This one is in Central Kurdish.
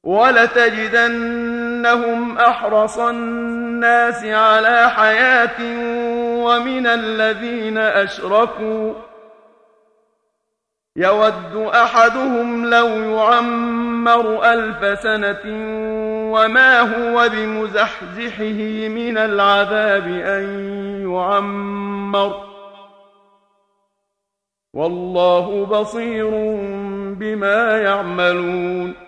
وَلَتَجِدَنَّهُمْ أَحْرَصَ النَّاسِ عَلَىٰ حَيَاةٍ وَمِنَ الَّذِينَ أَشْرَكُوا يَوَدُّ أَحَدُهُمْ لَوْ يُعَمَّرُ 1000 سَنَةٍ وَمَا هُوَ بِمُزَحْزِحِهِ مِنَ الْعَذَابِ أَن يُعَمَّرَ ۗ وَاللَّهُ بَصِيرٌ بِمَا يَعْمَلُونَ